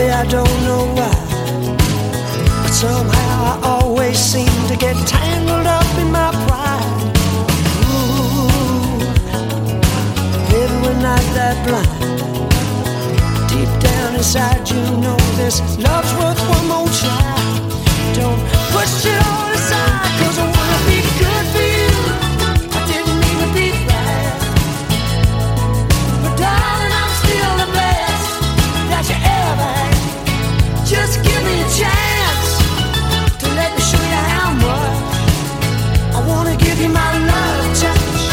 baby, I don't know why, but somehow I always seem to get tangled up in my pride. Ooh, baby, we're not that blind. Deep down inside you know this love's worth one more try. Don't push it all aside, 'cause I wanna be good for you. I didn't mean to be bad, but darling, I'm still the best that you ever had. Just give me a chance to let me show you how much I wanna give you my love touch.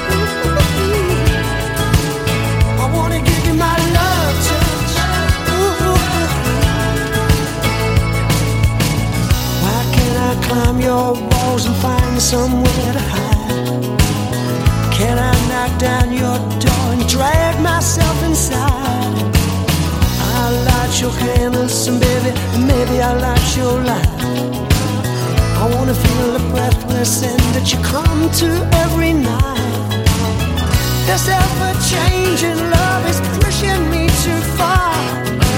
I wanna give you my love touch. Why can't I climb your walls and find somewhere to hide? Can I knock down your door and drag myself inside? I'll light your candles and baby, maybe I'll light your light. I wanna feel the breathless end that you come to every night. This ever-changing love is pushing me too far.